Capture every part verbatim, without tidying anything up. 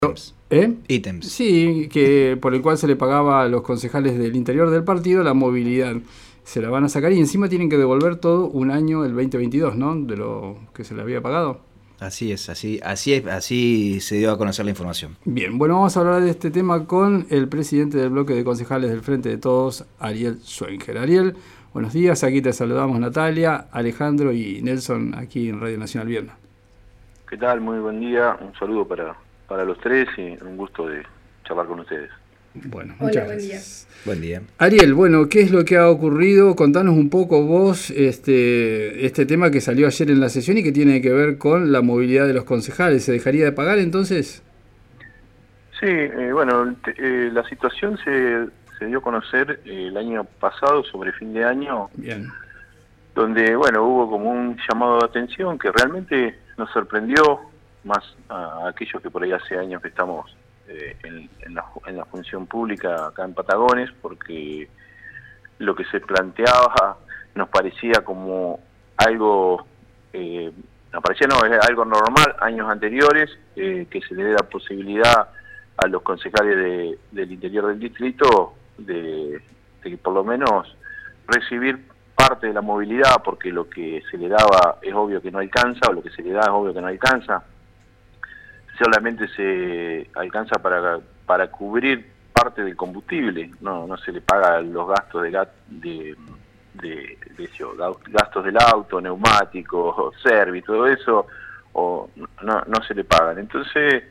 Ítems. ¿Eh? Ítems. Sí, que por el cual se le pagaba a los concejales del interior del partido la movilidad. Se la van a sacar y encima tienen que devolver todo un año, el veinte veintidós, ¿no? De lo que se le había pagado. Así es, así, así es, así se dio a conocer la información. Bien, bueno, vamos a hablar de este tema con el presidente del bloque de concejales del Frente de Todos, Ariel Schwenger. Ariel, buenos días, aquí te saludamos Natalia, Alejandro y Nelson aquí en Radio Nacional Vierna. ¿Qué tal? Muy buen día, un saludo para, para los tres y un gusto de charlar con ustedes. Bueno, Hola, muchas buen gracias. día. Buen día. Ariel, bueno, ¿qué es lo que ha ocurrido? Contanos un poco vos este, este tema que salió ayer en la sesión y que tiene que ver con la movilidad de los concejales. ¿Se dejaría de pagar entonces? Sí, eh, bueno, te, eh, la situación se, se dio a conocer eh, el año pasado, sobre fin de año. Bien. Donde, bueno, hubo como un llamado de atención que realmente nos sorprendió, más a aquellos que por ahí hace años que estamos eh, en, en, la, en la función pública acá en Patagones, porque lo que se planteaba nos parecía como algo, eh, nos parecía no, es algo normal, años anteriores, eh, que se le dé la posibilidad a los concejales de, del interior del distrito de, de por lo menos recibir parte de la movilidad, porque lo que se le daba es obvio que no alcanza, o lo que se le da es obvio que no alcanza, solamente se alcanza para, para cubrir parte del combustible, no no se le paga los gastos de, de, de, de eso, gastos del auto, neumáticos, service, todo eso, o no, no se le pagan. Entonces,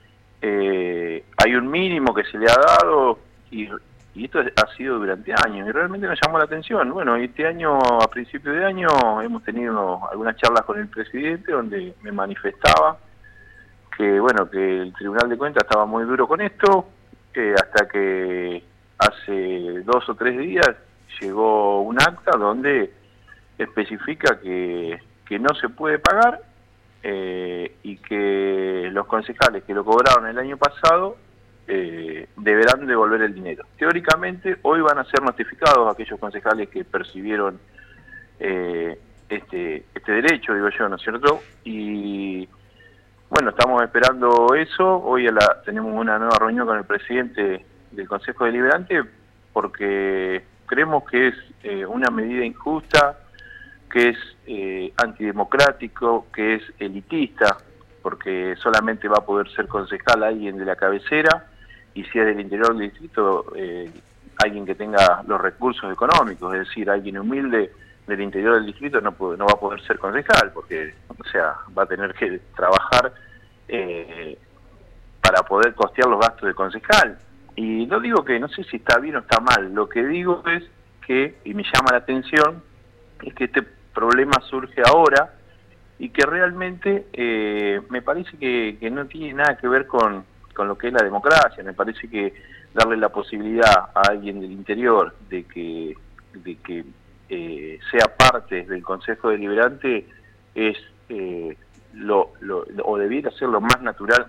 eh, hay un mínimo que se le ha dado y Y esto ha sido durante años y realmente nos llamó la atención. Bueno, este año, a principio de año, hemos tenido algunas charlas con el presidente donde me manifestaba que, bueno, que el Tribunal de Cuentas estaba muy duro con esto, eh, hasta que hace dos o tres días llegó un acta donde especifica que, que no se puede pagar eh, y que los concejales que lo cobraron el año pasado Eh, deberán devolver el dinero. Teóricamente, hoy van a ser notificados aquellos concejales que percibieron eh, este, este derecho, digo yo, ¿no es cierto? Y bueno, estamos esperando eso. Hoy a la, tenemos una nueva reunión con el presidente del Consejo Deliberante porque creemos que es eh, una medida injusta, que es eh, antidemocrático, que es elitista, porque solamente va a poder ser concejal alguien de la cabecera, y si es del interior del distrito, eh, alguien que tenga los recursos económicos, es decir, alguien humilde del interior del distrito no, puede, no va a poder ser concejal, porque, o sea, va a tener que trabajar eh, para poder costear los gastos de concejal. Y no digo que, no sé si está bien o está mal, lo que digo es que, y me llama la atención, es que este problema surge ahora, y que realmente eh, me parece que, que no tiene nada que ver con, con lo que es la democracia. Me parece que darle la posibilidad a alguien del interior de que, de que eh, sea parte del Consejo Deliberante es eh, lo, lo, o debiera ser lo más natural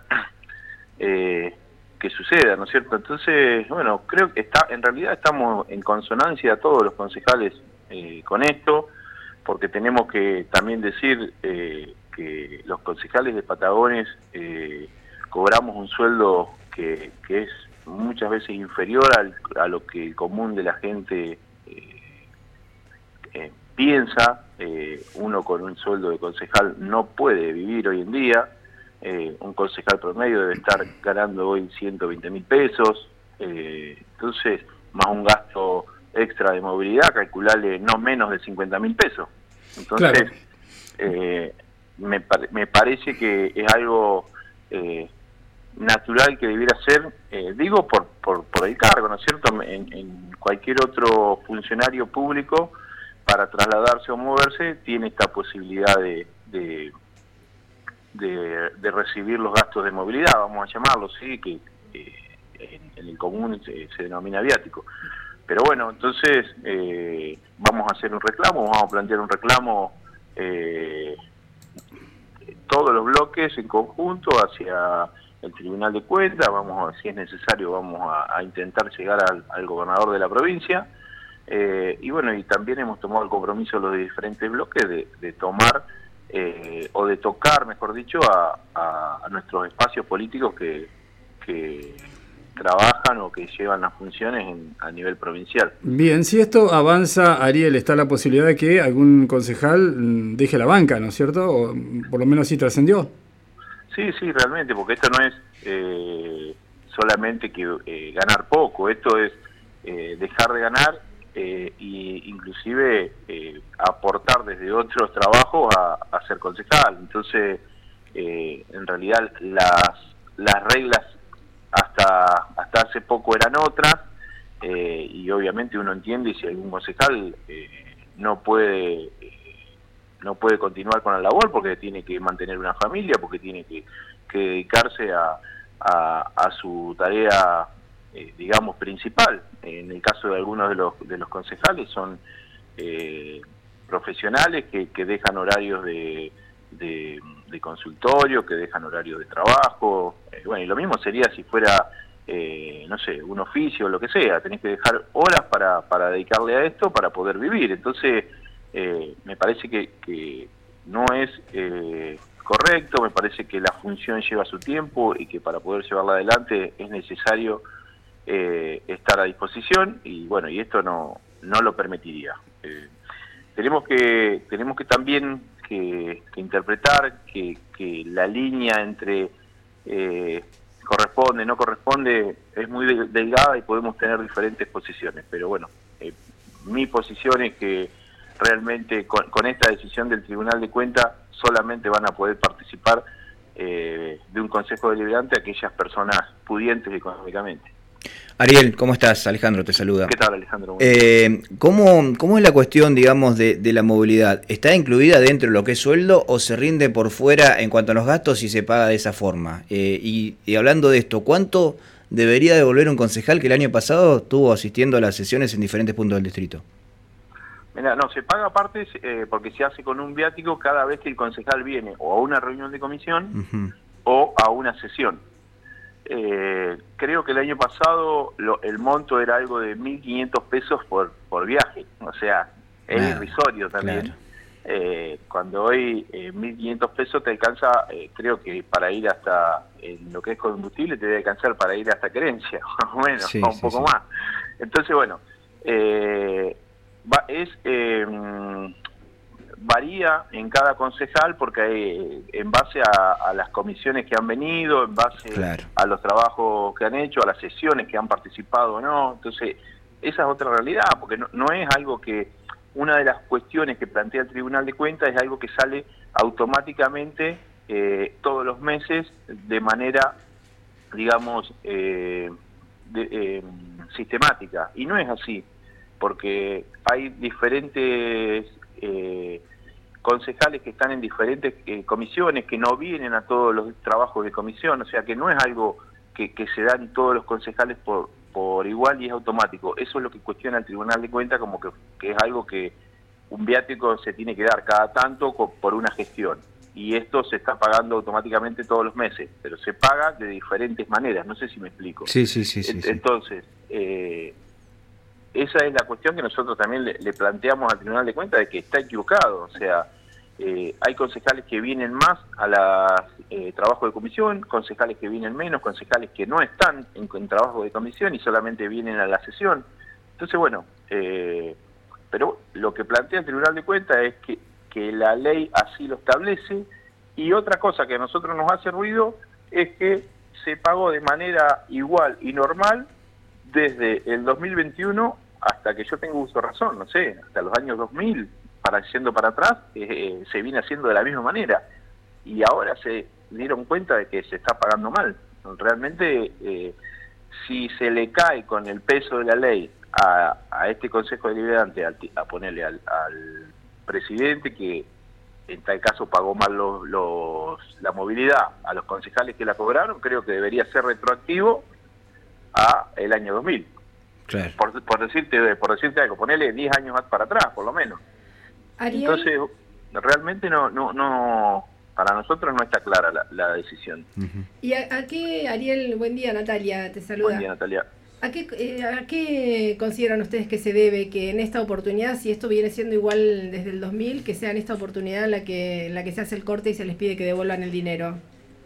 eh, que suceda, ¿no es cierto? Entonces, bueno, creo que está, en realidad estamos en consonancia todos los concejales eh, con esto, porque tenemos que también decir eh, que los concejales de Patagones eh, cobramos un sueldo que, que es muchas veces inferior al, a lo que el común de la gente eh, eh, piensa. Eh, uno con un sueldo de concejal no puede vivir hoy en día. Eh, un concejal promedio debe estar ganando hoy ciento veinte mil pesos, eh, entonces más un gasto extra de movilidad, calcularle no menos de cincuenta mil pesos. Entonces, claro. eh, me, me parece que es algo eh, natural que debiera ser, eh, digo por, por, por el cargo, ¿no es cierto? En, en cualquier otro funcionario público, para trasladarse o moverse, tiene esta posibilidad de, de, de, de recibir los gastos de movilidad, vamos a llamarlo, sí, que eh, en, en el común se, se denomina viático. Pero bueno, entonces eh, vamos a hacer un reclamo, vamos a plantear un reclamo eh, todos los bloques en conjunto hacia el Tribunal de Cuentas. Vamos a, si es necesario, vamos a, a intentar llegar al, al gobernador de la provincia. Eh, y bueno, y también hemos tomado el compromiso los diferentes bloques de, de tomar eh, o de tocar, mejor dicho, a, a, a nuestros espacios políticos que que trabajan o que llevan las funciones en, a nivel provincial. Bien, si esto avanza, Ariel, está la posibilidad de que algún concejal deje la banca, ¿no es cierto? O por lo menos sí trascendió. Sí, sí, realmente, porque esto no es eh, solamente que eh, ganar poco, esto es eh, dejar de ganar eh, e inclusive eh, aportar desde otros trabajos a, a ser concejal. Entonces, eh, en realidad las, las reglas hasta hasta hace poco eran otras, eh, y obviamente uno entiende si algún concejal eh, no puede eh, no puede continuar con la labor porque tiene que mantener una familia, porque tiene que, que dedicarse a, a, a su tarea eh, digamos principal. En el caso de algunos de los de los concejales son eh, profesionales que, que dejan horarios de De, de consultorio, que dejan horarios de trabajo, eh, bueno, y lo mismo sería si fuera, eh, no sé, un oficio o lo que sea, tenés que dejar horas para, para dedicarle a esto para poder vivir. Entonces, eh, me parece que, que no es eh, correcto, me parece que la función lleva su tiempo y que para poder llevarla adelante es necesario eh, estar a disposición, y bueno, y esto no, no lo permitiría. Eh, tenemos que, tenemos que también Que, que interpretar que, que la línea entre eh, corresponde, no corresponde, es muy delgada y podemos tener diferentes posiciones, pero bueno, eh, mi posición es que realmente con, con esta decisión del Tribunal de Cuentas solamente van a poder participar eh, de un Consejo Deliberante aquellas personas pudientes económicamente. Ariel, ¿cómo estás? Alejandro te saluda. ¿Qué tal, Alejandro? Eh, ¿cómo, ¿Cómo es la cuestión, digamos, de, de la movilidad? ¿Está incluida dentro de lo que es sueldo o se rinde por fuera en cuanto a los gastos y se paga de esa forma? Eh, y, y hablando de esto, ¿cuánto debería devolver un concejal que el año pasado estuvo asistiendo a las sesiones en diferentes puntos del distrito? Mira, no, se paga aparte eh, porque se hace con un viático cada vez que el concejal viene o a una reunión de comisión uh-huh. o a una sesión. Eh, creo que el año pasado lo, el monto era algo de mil quinientos pesos por, por viaje, o sea, es ah, irrisorio también. Claro. Eh, cuando hoy eh, mil quinientos pesos te alcanza, eh, creo que para ir hasta, en lo que es combustible, te debe alcanzar para ir hasta Querencia, más o menos, sí, o un sí, poco sí. más. Entonces, bueno, eh, va, es... Eh, varía en cada concejal porque hay, en base a, a las comisiones que han venido, en base claro. a los trabajos que han hecho, a las sesiones que han participado o no. Entonces, esa es otra realidad, porque no, no es algo que, una de las cuestiones que plantea el Tribunal de Cuentas es algo que sale automáticamente eh, todos los meses de manera, digamos, eh, de, eh, sistemática. Y no es así, porque hay diferentes... Eh, concejales que están en diferentes eh, comisiones, que no vienen a todos los trabajos de comisión, o sea que no es algo que, que se dan todos los concejales por, por igual y es automático. Eso es lo que cuestiona el Tribunal de Cuentas, como que, que es algo que un viático se tiene que dar cada tanto por una gestión, y esto se está pagando automáticamente todos los meses, pero se paga de diferentes maneras, no sé si me explico. Sí, sí, sí. sí Entonces, eh, esa es la cuestión que nosotros también le, le planteamos al Tribunal de Cuentas, de que está equivocado. O sea, eh, hay concejales que vienen más a los eh, trabajos de comisión, concejales que vienen menos, concejales que no están en, en trabajo de comisión y solamente vienen a la sesión. Entonces, bueno, eh, pero lo que plantea el Tribunal de Cuentas es que, que la ley así lo establece, y otra cosa que a nosotros nos hace ruido es que se pagó de manera igual y normal desde el dos mil veintiuno hasta que yo tengo uso de razón, no sé, hasta los años dos mil, para yendo para atrás, eh, se viene haciendo de la misma manera. Y ahora se dieron cuenta de que se está pagando mal. Realmente, eh, si se le cae con el peso de la ley a, a este Consejo Deliberante, a, a ponerle al, al presidente, que en tal caso pagó mal los, los, la movilidad, a los concejales que la cobraron, creo que debería ser retroactivo a el año dos mil. Claro. Por, por decirte por decirte algo, ponerle diez años más para atrás, por lo menos. Ariel. Entonces, realmente no no no para nosotros no está clara la, la decisión. Uh-huh. ¿Y a, a qué, Ariel? Buen día, Natalia, te saluda. Buen día, Natalia. ¿A qué, eh, ¿A qué consideran ustedes que se debe que en esta oportunidad, si esto viene siendo igual desde el dos mil, que sea en esta oportunidad en la que, en la que se hace el corte y se les pide que devuelvan el dinero?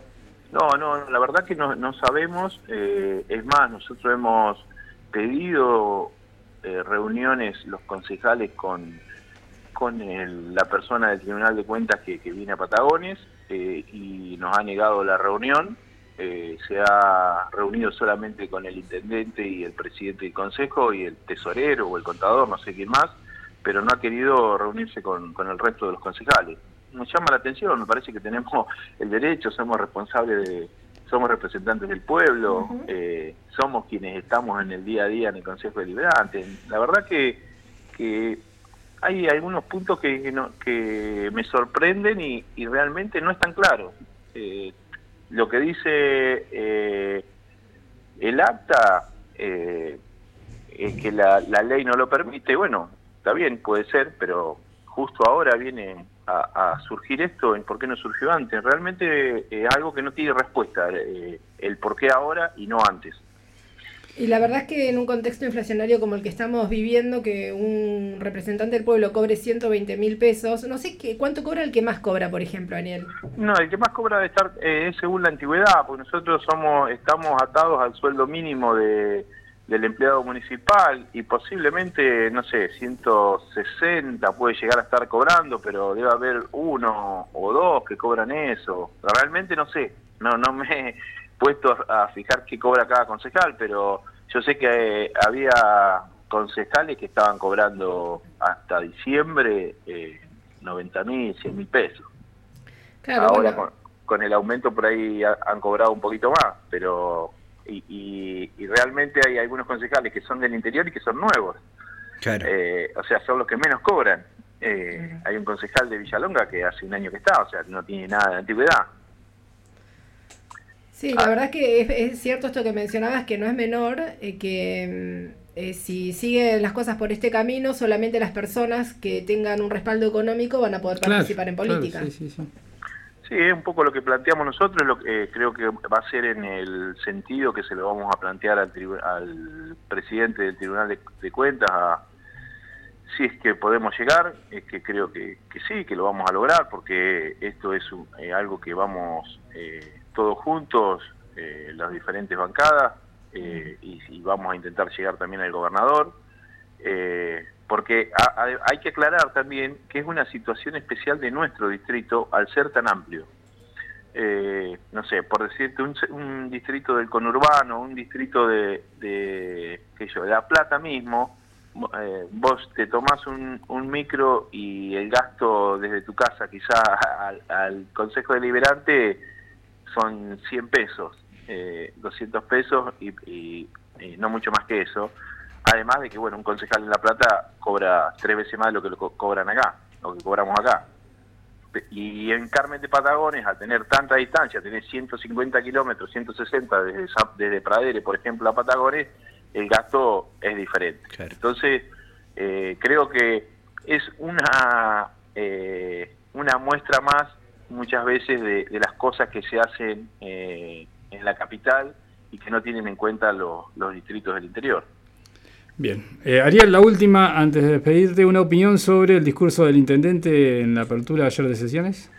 No, no, la verdad que no, no sabemos. Eh, es más, nosotros hemos pedido eh, reuniones, los concejales, con, con el, la persona del Tribunal de Cuentas que, que viene a Patagones, eh, y nos ha negado la reunión. Eh, se ha reunido solamente con el intendente y el presidente del consejo y el tesorero o el contador, no sé quién más, pero no ha querido reunirse con, con el resto de los concejales. Nos llama la atención, me parece que tenemos el derecho, somos responsables de, somos representantes del pueblo, uh-huh. eh, somos quienes estamos en el día a día en el Consejo Deliberante. La verdad que, que hay algunos puntos que, que, no, que me sorprenden y, y realmente no están claros. Eh, lo que dice eh, el acta eh, es que la, la ley no lo permite. Bueno, está bien, puede ser, pero justo ahora viene a, a surgir esto. ¿Por qué no surgió antes? Realmente es eh, algo que no tiene respuesta, eh, el por qué ahora y no antes. Y la verdad es que en un contexto inflacionario como el que estamos viviendo, que un representante del pueblo cobre ciento veinte mil pesos, no sé qué, cuánto cobra el que más cobra, por ejemplo, Ariel. No, el que más cobra debe estar eh, es según la antigüedad, porque nosotros somos estamos atados al sueldo mínimo de del empleado municipal y posiblemente, no sé, ciento sesenta puede llegar a estar cobrando, pero debe haber uno o dos que cobran eso. Realmente no sé, no no me he puesto a fijar qué cobra cada concejal, pero yo sé que eh, había concejales que estaban cobrando hasta diciembre eh, noventa mil, cien mil pesos. Claro, ahora bueno. con, con el aumento por ahí ha, han cobrado un poquito más, pero y, y, y realmente hay algunos concejales que son del interior y que son nuevos. Claro. Eh, o sea, son los que menos cobran. Eh, claro. Hay un concejal de Villalonga que hace un año que está, o sea, no tiene nada de antigüedad. Sí, la ah. verdad es que es, es cierto esto que mencionabas, que no es menor, eh, que eh, si siguen las cosas por este camino, solamente las personas que tengan un respaldo económico van a poder claro, participar en política. Claro, sí, sí, sí. Sí, es un poco lo que planteamos nosotros, lo que eh, creo que va a ser en el sentido que se lo vamos a plantear al, al presidente del Tribunal de, de Cuentas, a, si es que podemos llegar, es que creo que, que sí, que lo vamos a lograr, porque esto es un, eh, algo que vamos eh, todos juntos, eh, las diferentes bancadas, eh, y, y vamos a intentar llegar también al gobernador, eh, porque a, a, hay que aclarar también que es una situación especial de nuestro distrito al ser tan amplio. Eh, no sé, por decirte, un, un distrito del conurbano, un distrito de, de, qué sé yo, de La Plata mismo, eh, vos te tomás un, un micro y el gasto desde tu casa quizá al, al Consejo Deliberante son cien pesos, eh, doscientos pesos y, y, y no mucho más que eso. Además de que, bueno, un concejal en La Plata cobra tres veces más de lo que lo co cobran acá, lo que cobramos acá. Y en Carmen de Patagones, al tener tanta distancia, tener ciento cincuenta kilómetros, ciento sesenta desde, desde Pradere, por ejemplo, a Patagones, el gasto es diferente. Claro. Entonces, eh, creo que es una, eh, una muestra más, muchas veces, de, de las cosas que se hacen eh, en la capital y que no tienen en cuenta los, los distritos del interior. Bien. Eh, Ariel, la última, antes de despedirte, una opinión sobre el discurso del intendente en la apertura ayer de sesiones.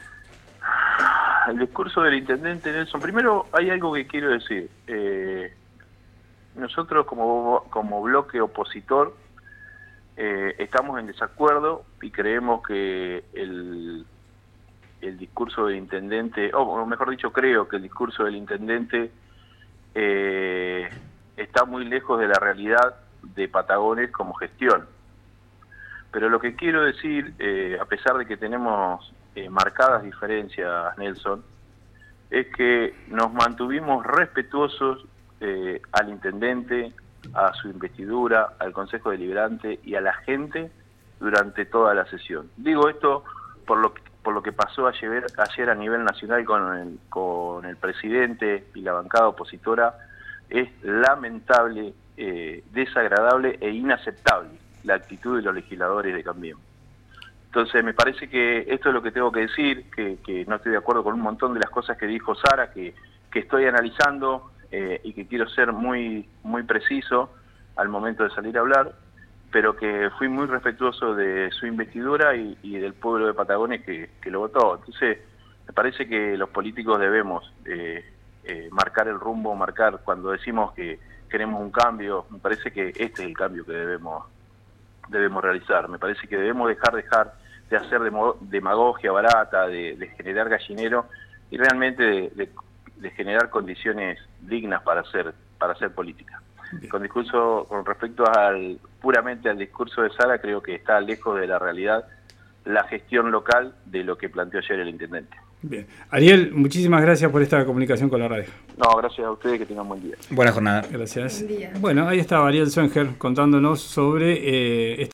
El discurso del intendente Nelson, primero hay algo que quiero decir. Eh, nosotros como, como bloque opositor eh, estamos en desacuerdo y creemos que el, el discurso del intendente, o mejor dicho, creo que el discurso del intendente eh, está muy lejos de la realidad de Patagones como gestión. Pero lo que quiero decir, eh, a pesar de que tenemos eh, marcadas diferencias, Nelson, es que nos mantuvimos respetuosos eh, al intendente, a su investidura, al Consejo Deliberante y a la gente durante toda la sesión. Digo esto por lo que, por lo que pasó ayer, ayer a nivel nacional con el, con el presidente y la bancada opositora. Es lamentable, Eh, desagradable e inaceptable la actitud de los legisladores de Cambiemos. Entonces me parece que esto es lo que tengo que decir, que, que no estoy de acuerdo con un montón de las cosas que dijo Sara, que, que estoy analizando eh, y que quiero ser muy, muy preciso al momento de salir a hablar, pero que fui muy respetuoso de su investidura y, y del pueblo de Patagones que, que lo votó. Entonces me parece que los políticos debemos eh, eh, marcar el rumbo, marcar, cuando decimos que queremos un cambio, me parece que este es el cambio que debemos debemos realizar. Me parece que debemos dejar dejar de hacer demagogia barata, de, de generar gallinero y realmente de, de, de generar condiciones dignas para hacer para hacer política. Bien. Con discurso con respecto al puramente al discurso de Sala, creo que está lejos de la realidad la gestión local de lo que planteó ayer el intendente. Bien. Ariel, muchísimas gracias por esta comunicación con la radio. No, gracias a ustedes, que tengan buen día. Buena jornada. Gracias. Buen día. Bueno, ahí estaba Ariel Swenger contándonos sobre eh,